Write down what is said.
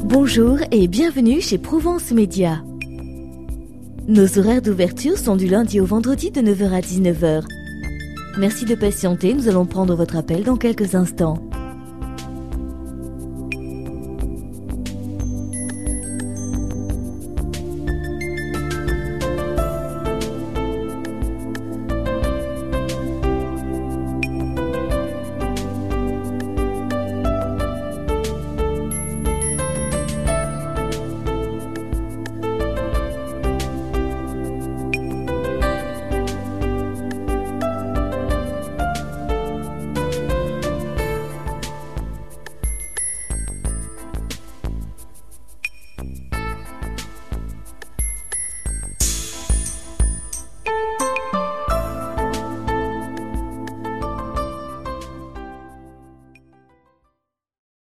Bonjour et bienvenue chez Provence Média. Nos horaires d'ouverture sont du lundi au vendredi de 9h à 19h. Merci de patienter, nous allons prendre votre appel dans quelques instants.